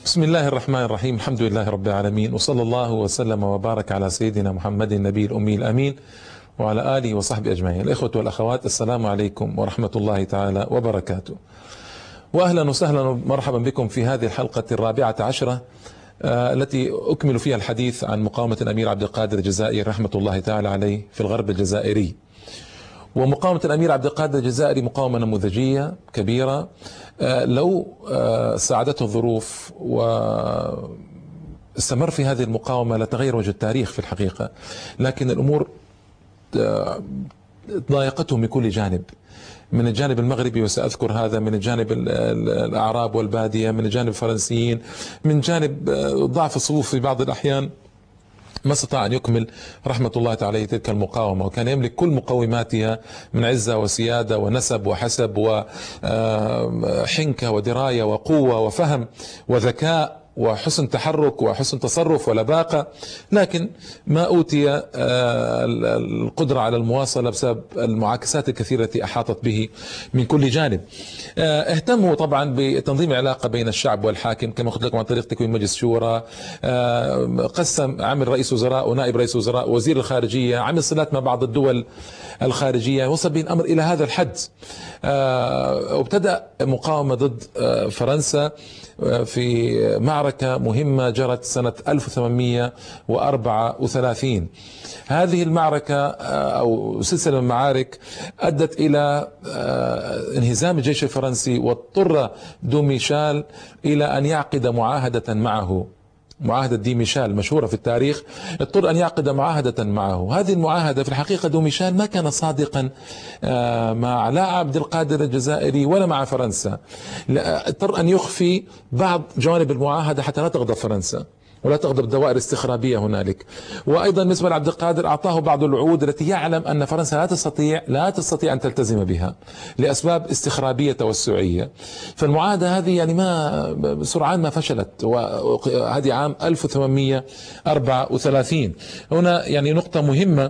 بسم الله الرحمن الرحيم. الحمد لله رب العالمين، وصلى الله وسلم وبارك على سيدنا محمد النبي الأمي الأمين وعلى آله وصحبه أجمعين. الإخوة والأخوات، السلام عليكم ورحمة الله تعالى وبركاته، وأهلا وسهلا ومرحبا بكم في هذه الحلقة الرابعة عشرة التي أكمل فيها الحديث عن مقاومة الأمير عبد القادر الجزائري رحمة الله تعالى عليه في الغرب الجزائري. ومقاومة الأمير عبد القادر الجزائري مقاومة نموذجية كبيرة، لو ساعدته الظروف واستمر في هذه المقاومة لتغير وجه التاريخ في الحقيقة، لكن الأمور ضايقته من كل جانب، من الجانب المغربي وسأذكر هذا، من الجانب الأعراب والبادية، من الجانب الفرنسيين، من جانب ضعف الصفوف في بعض الأحيان. ما استطاع أن يكمل رحمة الله تعالى تلك المقاومة، وكان يملك كل مقوماتها من عزة وسيادة ونسب وحسب وحنكة ودراية وقوة وفهم وذكاء وحسن تحرك وحسن تصرف ولباقة، لكن ما أوتي القدرة على المواصلة بسبب المعاكسات الكثيرة التي أحاطت به من كل جانب. اهتموا طبعا بتنظيم العلاقة بين الشعب والحاكم كما قلت لكم عن طريق تكوين مجلس شورى، قسم، عمل رئيس وزراء ونائب رئيس وزراء، وزير الخارجية، عمل صلات مع بعض الدول الخارجية، وصل به الأمر إلى هذا الحد. وابتدأ مقاومة ضد فرنسا في معركة مهمة جرت سنة 1834. هذه المعركة أو سلسلة من المعارك أدت إلى انهزام الجيش الفرنسي، واضطر دوميشال إلى أن يعقد معاهدة معه، معاهدة دي ميشال مشهورة في التاريخ. اضطر أن يعقد معاهدة معه. هذه المعاهدة في الحقيقة دوميشال ما كان صادقا مع لا عبد القادر الجزائري ولا مع فرنسا، اضطر أن يخفي بعض جوانب المعاهدة حتى لا تغضب فرنسا ولا تغضب الدوائر الاستخرابية هنالك. وأيضا بالنسبة لعبد القادر أعطاه بعض الوعود التي يعلم أن فرنسا لا تستطيع أن تلتزم بها لأسباب استخرابية توسعية. فالمعاهدة هذه يعني ما سرعان ما فشلت، وهذه عام 1834. هنا يعني نقطة مهمة،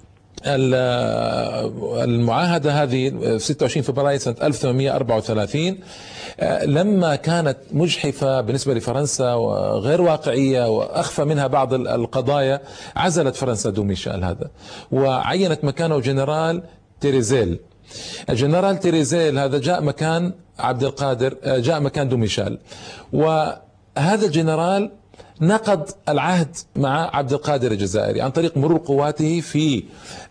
المعاهدة هذه في 26 فبراير سنة 1834 لما كانت مجحفة بالنسبة لفرنسا وغير واقعية وأخفى منها بعض القضايا، عزلت فرنسا دوميشال هذا وعينت مكانه جنرال تيريزيل. الجنرال تيريزيل هذا جاء مكان عبد القادر، جاء مكان دوميشال، وهذا الجنرال نقض العهد مع عبد القادر الجزائري عن طريق مرور قواته في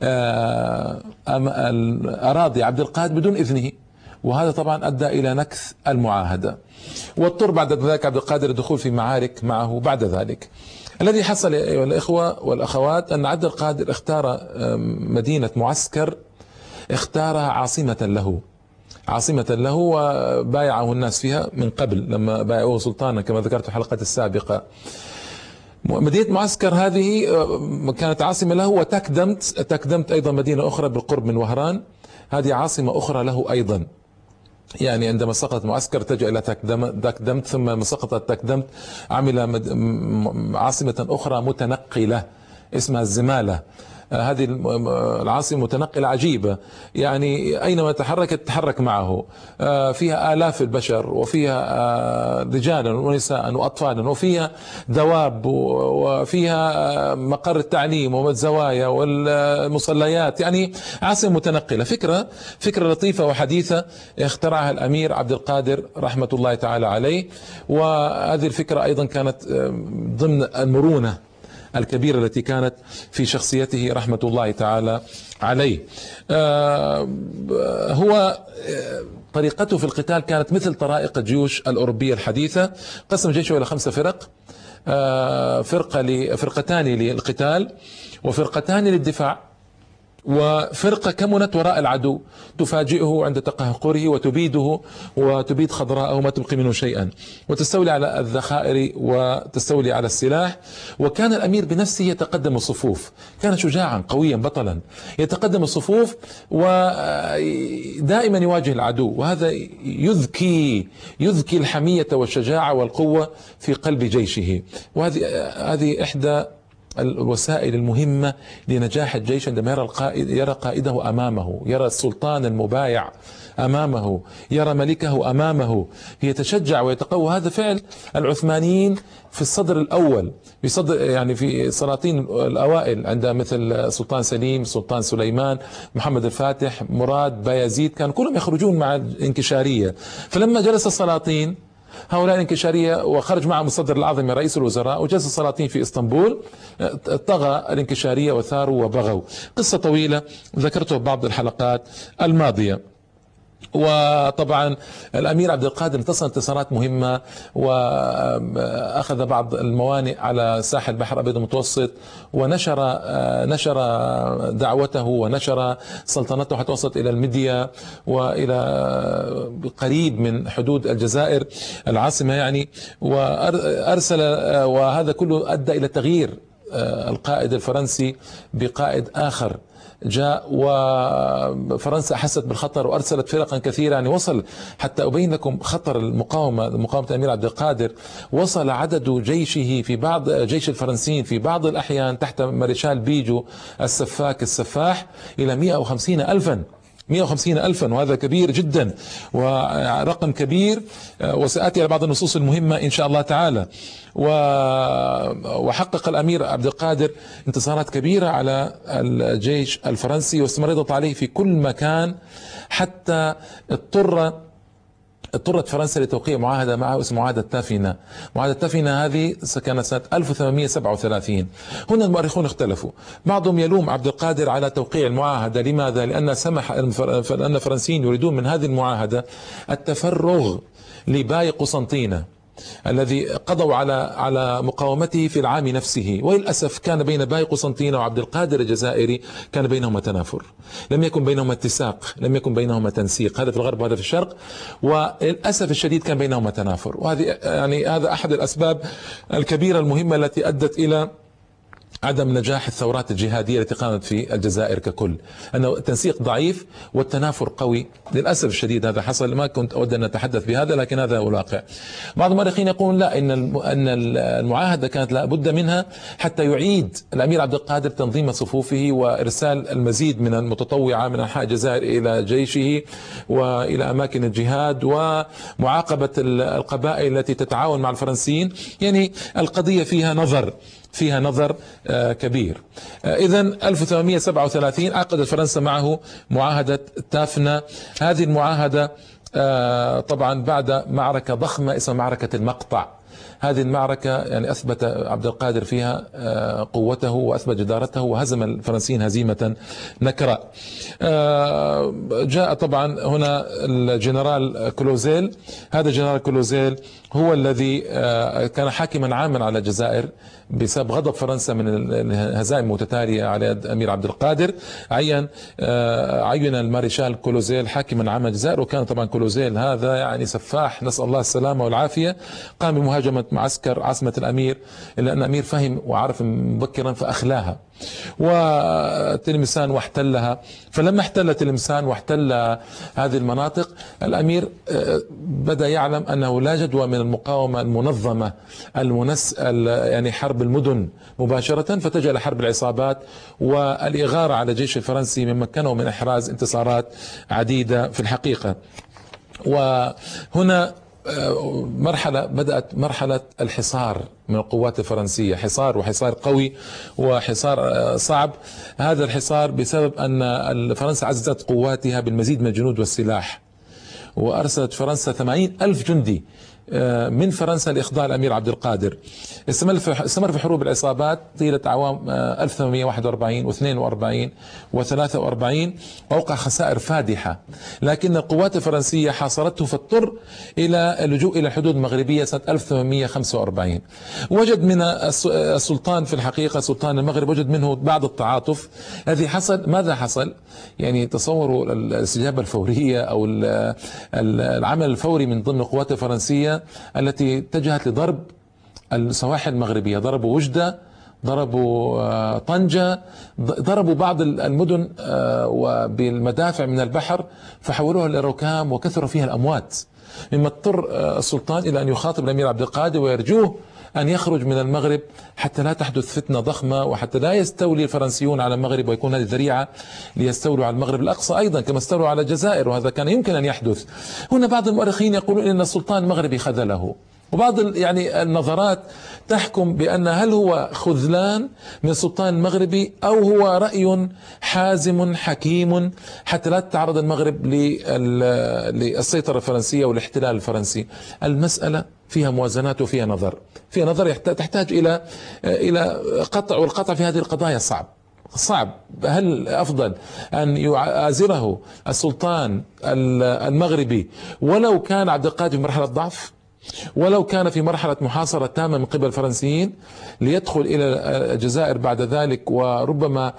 أراضي عبد القادر بدون إذنه، وهذا طبعا أدى إلى نكث المعاهدة، واضطر بعد ذلك عبد القادر الدخول في معارك معه. بعد ذلك الذي حصل أيها الإخوة والأخوات أن عبد القادر اختار مدينة معسكر، اختارها عاصمة له وبايعه الناس فيها من قبل لما بايعوه سلطانا كما ذكرت في الحلقة السابقة. مدينة معسكر هذه كانت عاصمة له، وتكدمت أيضا مدينة أخرى بالقرب من وهران، هذه عاصمة أخرى له أيضا. يعني عندما سقطت معسكر اتجه إلى تكدمت، ثم لما سقطت تكدمت عمل عاصمة أخرى متنقلة اسمها الزمالة. هذه العاصمة متنقلة عجيبة، يعني أينما تحرك معه، فيها آلاف البشر، وفيها رجالا ونساء وأطفالا، وفيها دواب، وفيها مقر التعليم والزوايا والمصليات، يعني عاصمة متنقلة. فكرة لطيفة وحديثة اخترعها الأمير عبد القادر رحمة الله تعالى عليه، وهذه الفكرة أيضا كانت ضمن المرونة الكبيرة التي كانت في شخصيته رحمة الله تعالى عليه. هو طريقته في القتال كانت مثل طرائق الجيوش الأوروبية الحديثة. قسم جيشه إلى 5 فرق، فرقتان للقتال وفرقتان للدفاع، وفرقة كمنت وراء العدو تفاجئه عند تقهقره وتبيده وتبيد خضراءه ما تبقي منه شيئا، وتستولي على الذخائر وتستولي على السلاح. وكان الأمير بنفسه يتقدم الصفوف، كان شجاعا قويا بطلا يتقدم الصفوف ودائما يواجه العدو، وهذا يذكي الحمية والشجاعة والقوة في قلب جيشه. وهذه إحدى الوسائل المهمة لنجاح الجيش، عندما يرى قائده أمامه، يرى السلطان المبايع أمامه، يرى ملكه أمامه، يتشجع ويتقوى. هذا فعل العثمانيين في الصدر الأول، في صدر يعني في السلاطين الأوائل، عند مثل سلطان سليم، سلطان سليمان، محمد الفاتح، مراد، بايزيد، كانوا كلهم يخرجون مع الانكشارية. فلما جلس السلاطين هؤلاء الانكشارية وخرج معهم الصدر الأعظم رئيس الوزراء، وجلس السلاطين في إسطنبول، طغى الانكشارية وثاروا وبغوا. قصة طويلة ذكرتها بعض الحلقات الماضية. وطبعا الأمير عبد القادر انتصر انتصارات مهمة، وأخذ بعض الموانئ على ساحل البحر الأبيض المتوسط، ونشر دعوته ونشر سلطنته حتى وصلت إلى المديا وإلى قريب من حدود الجزائر العاصمة يعني، وأرسل، وهذا كله أدى إلى تغيير القائد الفرنسي بقائد آخر جاء، وفرنسا أحست بالخطر وأرسلت فرقا كثيرة. يعني وصل، حتى أبين لكم خطر مقاومة الأمير عبد القادر، وصل عدد جيشه في بعض جيش الفرنسيين في بعض الأحيان تحت مارشال بيجو السفاح إلى 150 ألفا، 150 ألفا، وهذا كبير جدا ورقم كبير، وسآتي على بعض النصوص المهمة إن شاء الله تعالى. وحقق الأمير عبد القادر انتصارات كبيرة على الجيش الفرنسي، واستمرت عليه في كل مكان، حتى اضطرت فرنسا لتوقيع معاهدة معه اسمها معاهدة تافينا. معاهدة تافينا هذه كانت سنة 1837. هنا المؤرخون اختلفوا، بعضهم يلوم عبد القادر على توقيع المعاهدة. لماذا؟ لأن الفرنسيين يريدون من هذه المعاهدة التفرغ لباي قسنطينة الذي قضوا على مقاومته في العام نفسه. وللأسف كان بين باي قسنطينة وعبد القادر الجزائري كان بينهما تنافر، لم يكن بينهما اتساق، لم يكن بينهما تنسيق، هذا في الغرب وهذا في الشرق، وللأسف الشديد كان بينهما تنافر. وهذه يعني هذا أحد الأسباب الكبيرة المهمة التي أدت إلى عدم نجاح الثورات الجهادية التي قامت في الجزائر ككل، أنه التنسيق ضعيف والتنافر قوي. للأسف الشديد هذا حصل، ما كنت أود أن أتحدث بهذا، لكن هذا هو الواقع. بعض المؤرخين يقولون لا، أن المعاهدة كانت لا بد منها حتى يعيد الأمير عبد القادر تنظيم صفوفه، وإرسال المزيد من المتطوعة من أنحاء الجزائر إلى جيشه وإلى أماكن الجهاد، ومعاقبة القبائل التي تتعاون مع الفرنسيين. يعني القضية فيها نظر كبير. إذا 1837 عقدت فرنسا معه معاهدة تافنا. هذه المعاهدة طبعا بعد معركة ضخمة اسمها معركة المقطع. هذه المعركة يعني أثبت عبد القادر فيها قوته وأثبت جدارته، وهزم الفرنسيين هزيمة نكرة. جاء طبعا هنا الجنرال كلوزيل. هذا الجنرال كلوزيل هو الذي كان حاكما عاما على الجزائر بسبب غضب فرنسا من الهزائم المتتالية على يد أمير عبد القادر. عين المارشال كلوزيل حاكما عاما الجزائر، وكان طبعا كلوزيل هذا يعني سفاح، نسأل الله السلامة والعافية. قام بمهاجمة معسكر عاصمة الأمير، إلا أن الأمير فهم وعرف مبكرا فأخلاها، وتلمسان واحتلها. فلما احتل تلمسان واحتل هذه المناطق، الأمير بدأ يعلم أنه لا جدوى من المقاومة المنظمة يعني حرب المدن مباشرة، فاتجه إلى حرب العصابات والإغارة على الجيش الفرنسي، من مكنه من إحراز انتصارات عديدة في الحقيقة. وهنا بدأت مرحلة الحصار من القوات الفرنسية، وحصار قوي وحصار صعب. هذا الحصار بسبب أن فرنسا عززت قواتها بالمزيد من الجنود والسلاح، وأرسلت فرنسا 80 ألف جندي من فرنسا لإخضاع الأمير عبد القادر. استمر في حروب العصابات طيلة أعوام 1841 و42 و43، وأوقع خسائر فادحة، لكن القوات الفرنسية حاصرته، فاضطر إلى اللجوء إلى الحدود المغربية سنة 1845. وجد من السلطان في الحقيقة، سلطان المغرب، وجد منه بعض التعاطف. الذي حصل، ماذا حصل؟ يعني تصوروا الاستجابة الفورية أو العمل الفوري من ضمن القوات الفرنسية التي اتجهت لضرب السواحل المغربية. ضربوا وجدة، ضربوا طنجة، ضربوا بعض المدن وبالمدافع من البحر، فحولوها إلى ركام وكثر فيها الأموات، مما اضطر السلطان إلى أن يخاطب الأمير عبد القادر ويرجوه أن يخرج من المغرب حتى لا تحدث فتنة ضخمة، وحتى لا يستولي الفرنسيون على المغرب ويكون هذه ذريعة ليستولوا على المغرب الأقصى أيضا كما استولوا على الجزائر، وهذا كان يمكن أن يحدث. هنا بعض المؤرخين يقولون إن السلطان المغربي خذله، وبعض يعني النظرات تحكم بأن هل هو خذلان من السلطان المغربي أو هو رأي حازم حكيم حتى لا تتعرض المغرب للسيطرة الفرنسية والاحتلال الفرنسي. المسألة فيها موازنات وفيها نظر، فيها نظر تحتاج إلى قطع، والقطع في هذه القضايا صعب. هل أفضل أن يعازره السلطان المغربي ولو كان عبد القادر في مرحلة ضعف، ولو كان في مرحلة محاصرة تامة من قبل الفرنسيين، ليدخل إلى الجزائر بعد ذلك، وربما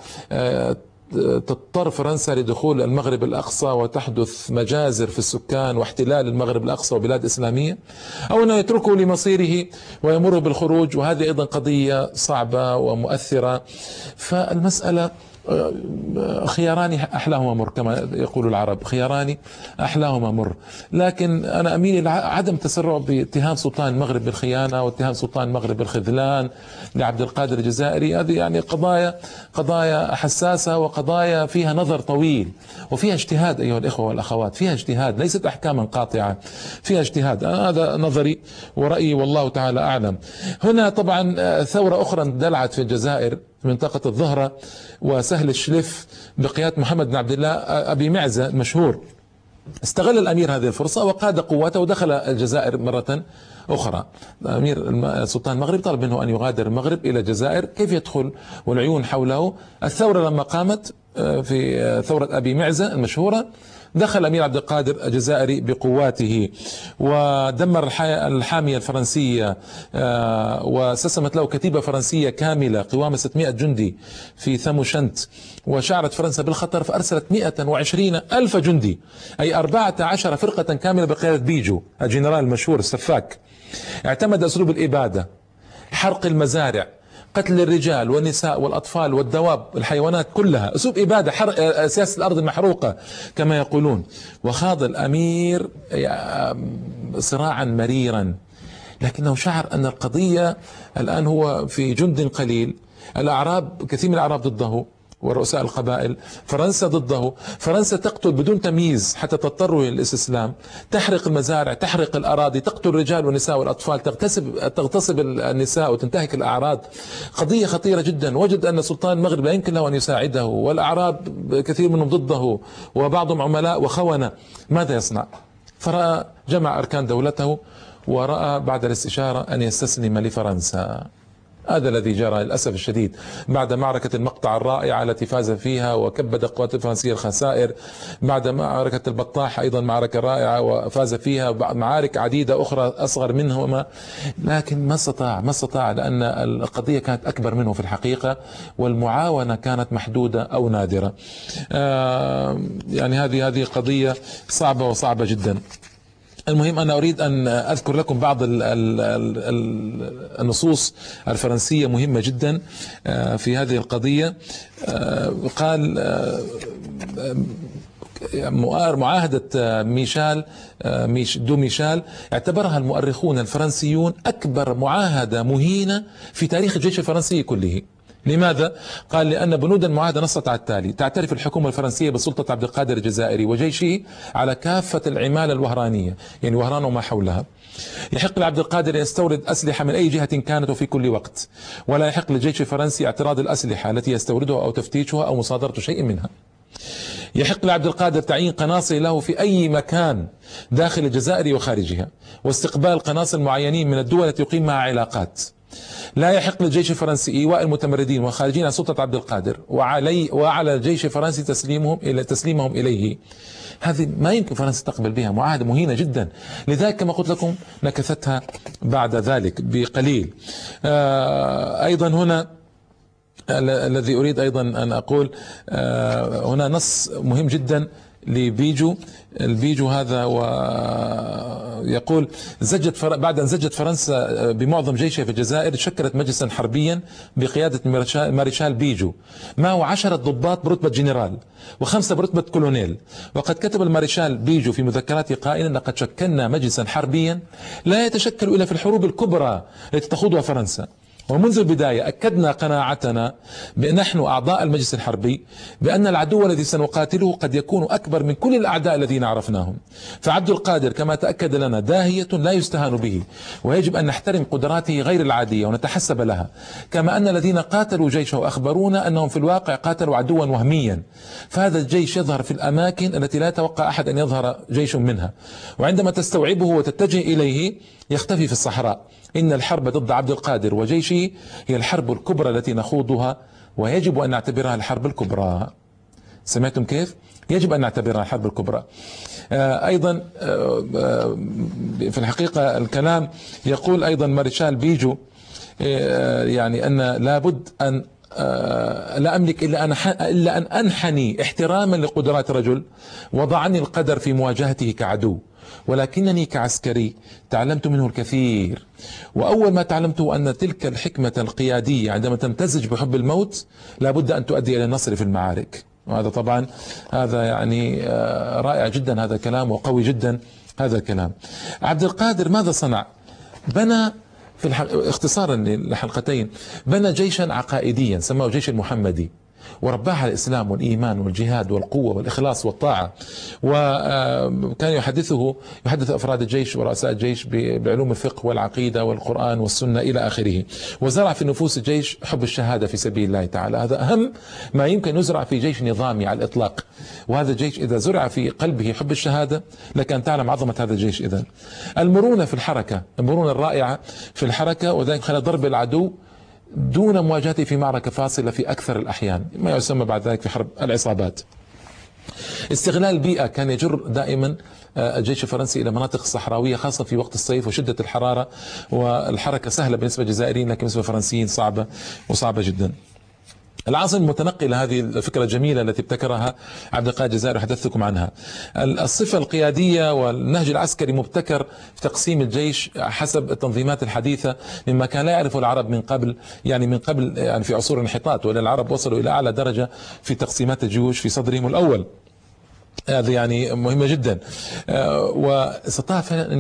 تضطر فرنسا لدخول المغرب الأقصى وتحدث مجازر في السكان واحتلال المغرب الأقصى وبلاد إسلامية، أو أنه يتركه لمصيره ويمر بالخروج، وهذه أيضا قضية صعبة ومؤثرة. فالمسألة خياران أحلاهما مر كما يقول العرب، خياران أحلاهما مر. لكن أنا أميل إلى عدم تسرع باتهام سلطان المغرب بالخيانة واتهام سلطان المغرب بالخذلان لعبد القادر الجزائري. هذه يعني قضايا حساسة، وقضايا فيها نظر طويل، وفيها اجتهاد أيها الإخوة والأخوات، فيها اجتهاد، ليست أحكاما قاطعة، فيها اجتهاد. هذا نظري ورأيي والله تعالى أعلم. هنا طبعا ثورة أخرى اندلعت في الجزائر في منطقة الظهرة وسهل الشلف بقيادة محمد بن عبد الله أبي معزة المشهور. استغل الأمير هذه الفرصة وقاد قواته ودخل الجزائر مرة أخرى. أمير السلطان المغرب طلب منه أن يغادر المغرب إلى الجزائر، كيف يدخل والعيون حوله؟ الثورة لما قامت في ثورة أبي معزة المشهورة، دخل الأمير عبد القادر الجزائري بقواته ودمر الحامية الفرنسية، واستسلمت له كتيبة فرنسية كاملة قوام 600 جندي في ثموشنت، وشعرت فرنسا بالخطر فأرسلت 120 ألف جندي، أي 14 فرقة كاملة بقيادة بيجو الجنرال المشهور السفاك. اعتمد أسلوب الإبادة، حرق المزارع، قتل الرجال والنساء والأطفال والدواب الحيوانات كلها، أسلوب إبادة، سياسة الأرض المحروقة كما يقولون. وخاض الأمير صراعا مريرا، لكنه شعر أن القضية الآن هو في جند قليل، الأعراب كثير من الأعراب ضده ورؤساء القبائل، فرنسا ضده، فرنسا تقتل بدون تمييز حتى تضطروا للاستسلام، تحرق المزارع، تحرق الأراضي، تقتل الرجال والنساء والأطفال، تغتصب النساء وتنتهك الأعراض. قضية خطيرة جدا. وجد أن سلطان المغرب لا يمكن له أن يساعده، والأعراب كثير منهم ضده وبعضهم عملاء وخونة. ماذا يصنع؟ فرأى جمع أركان دولته ورأى بعد الاستشارة أن يستسلم لفرنسا. هذا الذي جرى للأسف الشديد بعد معركة المقطع الرائعة التي فاز فيها وكبد القوات الفرنسية الخسائر، بعد معركة البطاح أيضا معركة رائعة وفاز فيها، معارك عديدة أخرى أصغر منهما، لكن ما استطاع لأن القضية كانت أكبر منه في الحقيقة، والمعاونة كانت محدودة أو نادرة. يعني هذه قضية صعبة وصعبة جدا. المهم أنا أريد أن أذكر لكم بعض النصوص الفرنسية مهمة جدا في هذه القضية. قال معاهدة ميشال اعتبرها المؤرخون الفرنسيون أكبر معاهدة مهينة في تاريخ الجيش الفرنسي كله. لماذا؟ قال لأن بنود المعاهدة نصت على التالي: تعترف الحكومة الفرنسية بسلطة عبد القادر الجزائري وجيشه على كافة العمالة الوهرانية، يعني وهران وما حولها. يحق لعبد القادر أن يستورد أسلحة من أي جهة كانت وفي كل وقت، ولا يحق للجيش الفرنسي اعتراض الأسلحة التي يستوردها أو تفتيشها أو مصادرة شيء منها. يحق لعبد القادر تعيين قناصل له في أي مكان داخل الجزائر وخارجها، واستقبال قناصل معينين من الدول التي يقيم معها علاقات. لا يحق للجيش الفرنسي إيواء المتمردين والخارجين عن سلطة عبد القادر، وعلى الجيش الفرنسي تسليمهم إليه. هذه ما يمكن فرنسا تقبل بها، معاهدة مهينة جدا. لذلك كما قلت لكم نكثتها بعد ذلك بقليل. أيضا هنا الذي أريد أيضا أن أقول، هنا نص مهم جدا لبيجو. البيجو هذا ويقول بعد أن زجت فرنسا بمعظم جيشها في الجزائر شكلت مجلسا حربيا بقيادة مارشال بيجو معه 10 ضباط برتبة جنرال و5 برتبة كولونيل. وقد كتب المارشال بيجو في مذكراته قائلا: لقد شكلنا مجلسا حربيا لا يتشكل إلا في الحروب الكبرى التي تخوضها فرنسا. ومنذ البداية أكدنا قناعتنا نحن أعضاء المجلس الحربي بأن العدو الذي سنقاتله قد يكون أكبر من كل الأعداء الذين عرفناهم. فعبد القادر كما تأكد لنا داهية لا يستهان به، ويجب أن نحترم قدراته غير العادية ونتحسب لها، كما أن الذين قاتلوا جيشه أخبرونا أنهم في الواقع قاتلوا عدوا وهميا. فهذا الجيش يظهر في الأماكن التي لا يتوقع أحد أن يظهر جيش منها، وعندما تستوعبه وتتجه إليه يختفي في الصحراء. إن الحرب ضد عبد القادر وجيشه هي الحرب الكبرى التي نخوضها، ويجب أن نعتبرها الحرب الكبرى. سمعتم كيف؟ يجب أن نعتبرها الحرب الكبرى. أيضا في الحقيقة الكلام يقول أيضا مارشال بيجو يعني أن لابد أن لا أملك إلا أن أنحني احتراما لقدرات رجل وضعني القدر في مواجهته كعدو، ولكنني كعسكري تعلمت منه الكثير. وأول ما تعلمته أن تلك الحكمة القيادية عندما تمتزج بحب الموت لابد أن تؤدي إلى النصر في المعارك. وهذا طبعا هذا يعني رائع جدا هذا الكلام وقوي جدا هذا الكلام. عبد القادر ماذا صنع؟ بنى اختصارا لحلقتين، بنى جيشا عقائديا سماه جيش المحمدي، ورباه على الإسلام والإيمان والجهاد والقوة والإخلاص والطاعة. وكان يحدث أفراد الجيش ورؤساء الجيش بعلوم الفقه والعقيدة والقرآن والسنة إلى آخره. وزرع في نفوس الجيش حب الشهادة في سبيل الله تعالى. هذا أهم ما يمكن يزرع في جيش نظامي على الإطلاق. وهذا الجيش إذا زرع في قلبه حب الشهادة لك أن تعلم عظمة هذا الجيش. إذن المرونة في الحركة، المرونة الرائعة في الحركة، وذلك خلال ضرب العدو دون مواجهته في معركة فاصلة في أكثر الأحيان، ما يسمى بعد ذلك في حرب العصابات. استغلال البيئة كان يجر دائما الجيش الفرنسي إلى مناطق الصحراوية خاصة في وقت الصيف وشدة الحرارة، والحركة سهلة بالنسبة للجزائريين لكن بالنسبة للفرنسيين صعبة جدا. العاصمة المتنقلة، هذه الفكرة الجميلة التي ابتكرها عبد القادر الجزائري وحدثتكم عنها. الصفة القيادية والنهج العسكري مبتكر في تقسيم الجيش حسب التنظيمات الحديثة مما كان لا يعرفه العرب من قبل، يعني في عصور الانحطاط، ولا العرب وصلوا إلى أعلى درجة في تقسيمات الجيوش في صدرهم الأول. هذا يعني مهمة جدا. واستطاع فعلا أن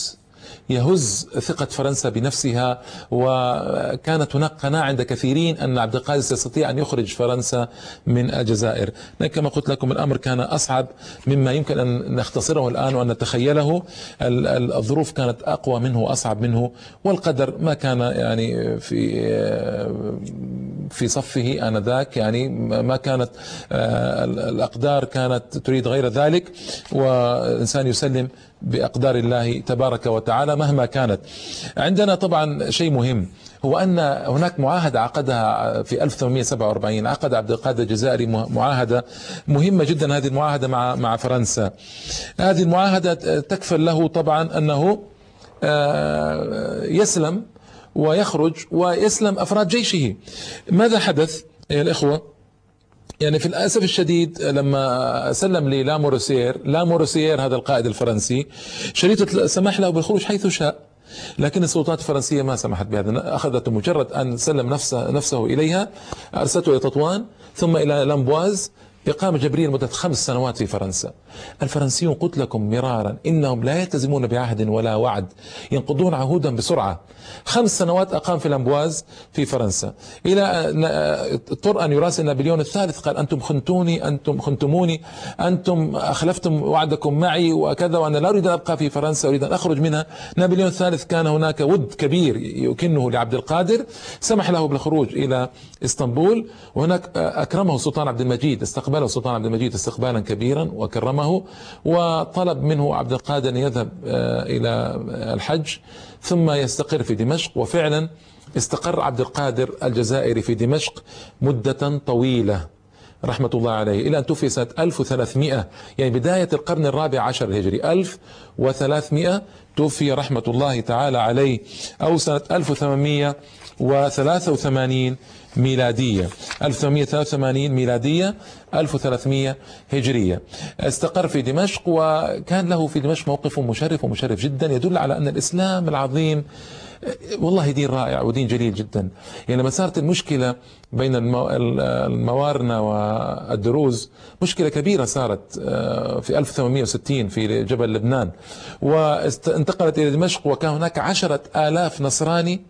يهز ثقة فرنسا بنفسها، وكانت هناك قناعة عند كثيرين أن عبد القادر سيستطيع أن يخرج فرنسا من الجزائر. كما قلت لكم الأمر كان أصعب مما يمكن أن نختصره الآن وأن نتخيله. الظروف كانت أقوى منه وأصعب منه، والقدر ما كان يعني في صفه آنذاك، يعني ما كانت الأقدار كانت تريد غير ذلك، والإنسان يسلم بأقدار الله تبارك وتعالى مهما كانت. عندنا طبعا شيء مهم، هو أن هناك معاهدة عقدها في 1847، عقد عبد القادر الجزائري معاهدة مهمة جدا. هذه المعاهدة مع فرنسا، هذه المعاهدة تكفل له طبعا أنه يسلم ويخرج ويسلم أفراد جيشه. ماذا حدث يا الإخوة؟ يعني في الأسف الشديد لما سلم لي لامورسير هذا القائد الفرنسي شريطة سمح له بالخروج حيث شاء، لكن السلطات الفرنسية ما سمحت بهذا. أخذته مجرد أن سلم نفسه إليها، أرسلته إلى تطوان ثم إلى لامبواز، إقامة جبرية لمدة 5 سنوات في فرنسا. الفرنسيون قلت لكم مرارا إنهم لا يلتزمون بعهد ولا وعد، ينقضون عهودا بسرعة. 5 سنوات أقام في لامبواز في فرنسا، إلى اضطر أن يراسل نابليون الثالث، قال أنتم خنتموني، أنتم أخلفتم وعدكم معي وكذا، وأنا لا أريد أن أبقى في فرنسا، أريد أن أخرج منها. نابليون الثالث كان هناك ود كبير يكنه لعبد القادر، سمح له بالخروج إلى اسطنبول، وهناك أكرمه السلطان عبد المجيد، استقبله السلطان عبد المجيد استقبالا كبيرا وكرمه، وطلب منه عبد القادر أن يذهب إلى الحج ثم يستقر في دمشق. وفعلا استقر عبد القادر الجزائري في دمشق مدة طويلة رحمة الله عليه، إلى أن توفي سنة 1300، يعني بداية القرن الرابع عشر الهجري، 1300 توفي رحمة الله تعالى عليه أو سنة 1883 ميلادية، 1883 ميلادية، 1300 هجرية. استقر في دمشق، وكان له في دمشق موقف مشرف ومشرف جدا، يدل على أن الإسلام العظيم والله دين رائع ودين جليل جدا. يعني لما صارت المشكلة بين الموارنة والدروز، مشكلة كبيرة صارت في 1860 في جبل لبنان، وانتقلت إلى دمشق، وكان هناك 10,000 نصراني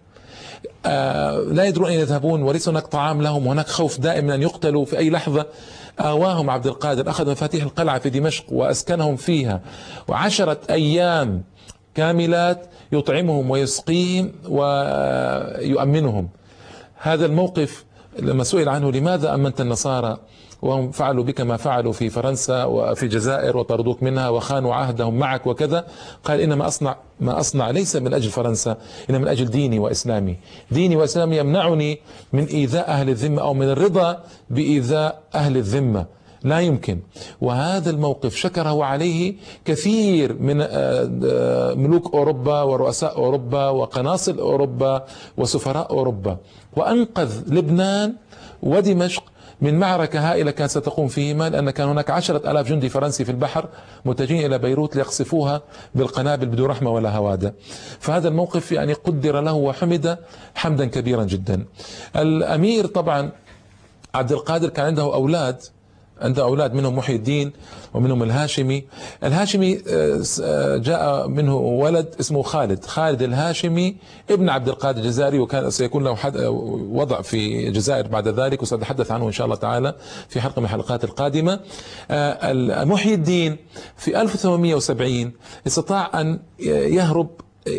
لا يدرون أين يذهبون، وليس هناك طعام لهم، وهناك خوف دائم من أن يقتلوا في أي لحظة. آواهم عبد القادر، أخذ مفاتيح القلعة في دمشق وأسكنهم فيها، و10 أيام كاملات يطعمهم ويسقيهم ويؤمنهم. هذا الموقف لما سئل عنه لماذا أمنت النصارى وهم فعلوا بك ما فعلوا في فرنسا وفي الجزائر وطردوك منها وخانوا عهدهم معك وكذا، قال إنما ما أصنع ليس من أجل فرنسا، إنما من أجل ديني وإسلامي. ديني وإسلامي يمنعني من إيذاء أهل الذمة أو من الرضا بإيذاء أهل الذمة، لا يمكن. وهذا الموقف شكره عليه كثير من ملوك أوروبا ورؤساء أوروبا وقناصل أوروبا وسفراء أوروبا، وأنقذ لبنان ودمشق من معركة هائلة كانت ستقوم فيهما، لأن كان هناك 10,000 جندي فرنسي في البحر متجهين إلى بيروت ليقصفوها بالقنابل بدون رحمة ولا هوادة. فهذا الموقف يعني قدر له وحمد حمدا كبيرا جدا. الأمير طبعا عبد القادر كان عنده أولاد منهم محي الدين ومنهم الهاشمي. الهاشمي جاء منه ولد اسمه خالد الهاشمي ابن عبد القادر الجزائري، وكان سيكون له وضع في الجزائر بعد ذلك، وسأتحدث عنه إن شاء الله تعالى في حلقة من الحلقات القادمة. محي الدين في 1870 استطاع أن يهرب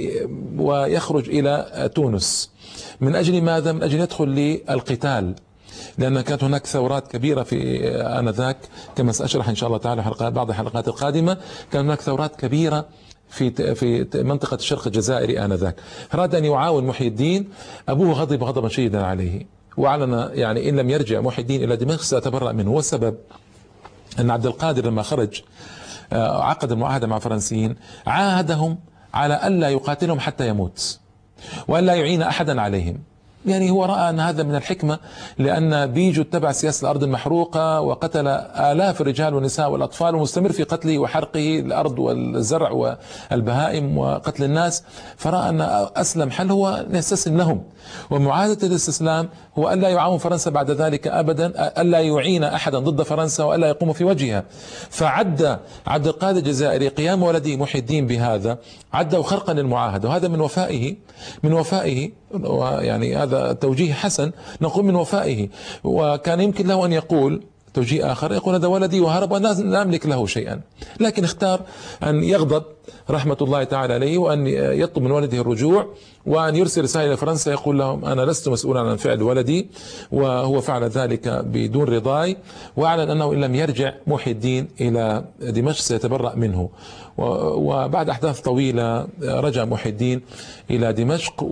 ويخرج إلى تونس. من أجل ماذا؟ من أجل يدخل للقتال، لأن كانت هناك ثورات كبيرة في آنذاك كما سأشرح إن شاء الله تعالى بعض الحلقات القادمة. كان هناك ثورات كبيرة في منطقة الشرق الجزائري آنذاك. أراد أن يعاون محي الدين، أبوه غضب غضبا شديدا عليه، وأعلن يعني إن لم يرجع محي الدين إلى دمشق سيتبرأ منه. والسبب أن عبد القادر لما خرج عقد المعاهدة مع الفرنسيين، عاهدهم على ألا يقاتلهم حتى يموت وألا يعين أحدا عليهم. يعني هو رأى أن هذا من الحكمة، لأن بيجو اتبع سياسة الأرض المحروقة وقتل آلاف الرجال والنساء والأطفال، ومستمر في قتله وحرقه الأرض والزرع والبهائم وقتل الناس. فرأى أن أسلم حل هو أن يستسلم لهم، ومعاهدة الاستسلام هو ألا يعاون فرنسا بعد ذلك أبدا، ألا يعين أحدا ضد فرنسا وألا يقوم في وجهها. فعد عبد القادر الجزائري قيام ولده محي الدين بهذا، عده خرقا للمعاهدة، وهذا من وفائه ويعني هذا توجيه حسن، نقول من وفائه. وكان يمكن له أن يقول توجيه آخر، يقول هذا ولدي وهرب ولا أملك له شيئا، لكن اختار أن يغضب رحمة الله تعالى عليه، وأن يطلب من ولده الرجوع، وأن يرسل رسالة إلى فرنسا يقول لهم أنا لست مسؤولا عن فعل ولدي، وهو فعل ذلك بدون رضاي، وأعلن أنه إن لم يرجع محي الدين إلى دمشق سيتبرأ منه. وبعد أحداث طويلة رجع محي الدين إلى دمشق،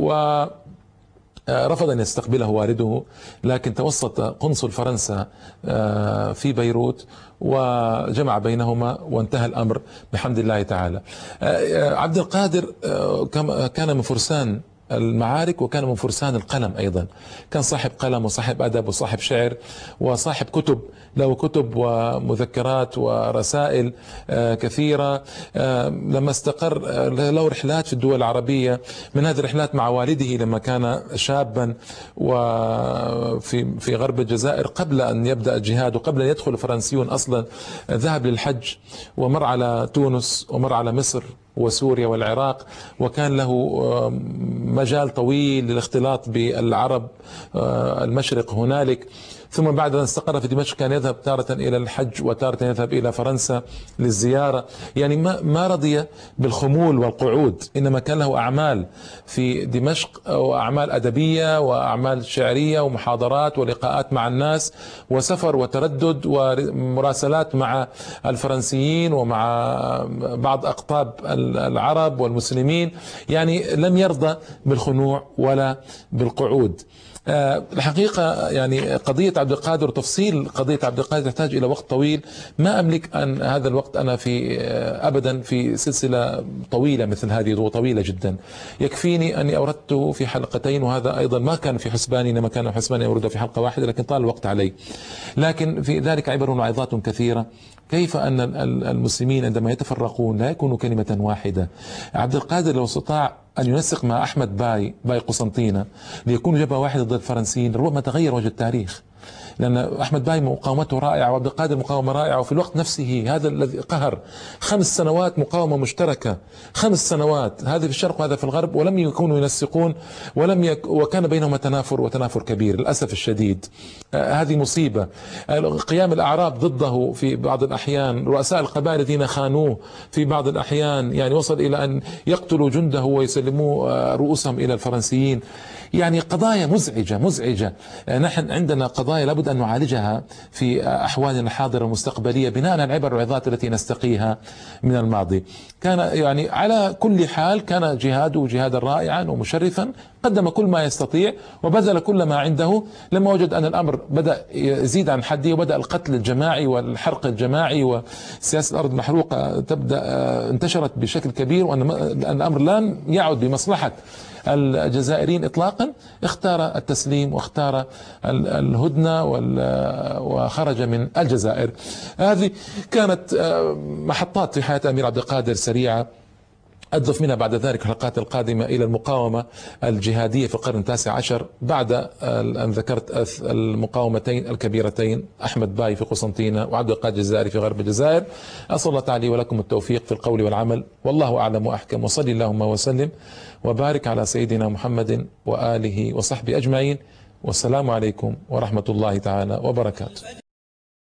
رفض أن يستقبله والده، لكن توسط قنصل فرنسا في بيروت وجمع بينهما وانتهى الأمر بحمد الله تعالى. عبد القادر كان من فرسان المعارك، وكان من فرسان القلم أيضا، كان صاحب قلم وصاحب أدب وصاحب شعر وصاحب كتب، له كتب ومذكرات ورسائل كثيرة. لما استقر له رحلات في الدول العربية، من هذه الرحلات مع والده لما كان شابا وفي غرب الجزائر قبل أن يبدأ الجهاد وقبل أن يدخل الفرنسيون أصلا، ذهب للحج ومر على تونس ومر على مصر وسوريا والعراق، وكان له مجال طويل للاختلاط بالعرب المشرق هنالك. ثم بعد أن استقر في دمشق كان يذهب تارة إلى الحج وتارة يذهب إلى فرنسا للزيارة. يعني ما رضي بالخمول والقعود، إنما كان له أعمال في دمشق، وأعمال أدبية وأعمال شعرية ومحاضرات ولقاءات مع الناس وسفر وتردد ومراسلات مع الفرنسيين ومع بعض أقطاب العرب والمسلمين يعني لم يرضى بالخنوع ولا بالقعود. الحقيقة يعني قضية عبد القادر وتفصيل قضية عبد القادر تحتاج إلى وقت طويل، ما أملك أن هذا الوقت أنا في أبدا في سلسلة طويلة مثل هذه وطويلة جدا، يكفيني أني أوردته في حلقتين، وهذا أيضا ما كان في حسباني، إنما كان حسباني أورده في حلقة واحدة، لكن طال الوقت علي. لكن في ذلك عبر وعظات كثيرة، كيف أن المسلمين عندما يتفرقون لا يكونوا كلمة واحدة. عبد القادر لو استطاع أن ينسق مع أحمد باي قسنطينة ليكونوا جبهة واحدة ضد الفرنسيين، ربما تغير وجه التاريخ، لأن أحمد باي مقاومته رائعة وعبد القادر مقاومة رائعة، وفي الوقت نفسه هذا الذي قهر 5 سنوات مقاومة مشتركة، 5 سنوات، هذا في الشرق وهذا في الغرب، ولم يكونوا ينسقون، وكان بينهما تنافر كبير للأسف الشديد. هذه مصيبة. قيام الأعراب ضده في بعض الأحيان، رؤساء القبائل الذين خانوه في بعض الأحيان، يعني وصل إلى أن يقتلوا جنده ويسلموا رؤوسهم إلى الفرنسيين. يعني قضايا مزعجة. نحن عندنا قضايا لابد أن نعالجها في أحوالنا الحاضرة والمستقبلية بناء على العبر والعظات التي نستقيها من الماضي. كان يعني على كل حال كان جهاده جهادا رائعا ومشرفا، قدم كل ما يستطيع وبذل كل ما عنده، لما وجد أن الأمر بدأ يزيد عن حده وبدأ القتل الجماعي والحرق الجماعي وسياسة الأرض محروقة تبدأ انتشرت بشكل كبير، وأن الأمر لم يعد بمصلحة الجزائريين إطلاقا، اختار التسليم واختار الهدنة وخرج من الجزائر. هذه كانت محطات في حياة أمير عبد القادر سريعة، أضف منها بعد ذلك الحلقات القادمة إلى المقاومة الجهادية في القرن ال19 بعد أن ذكرت المقاومتين الكبيرتين، أحمد باي في قسنطينة وعبد القادر الجزائري في غرب الجزائر. أسأل الله تعالى ولكم التوفيق في القول والعمل، والله أعلم وأحكم، وصلي اللهم وسلم وبارك على سيدنا محمد وآله وصحبه أجمعين، والسلام عليكم ورحمة الله تعالى وبركاته.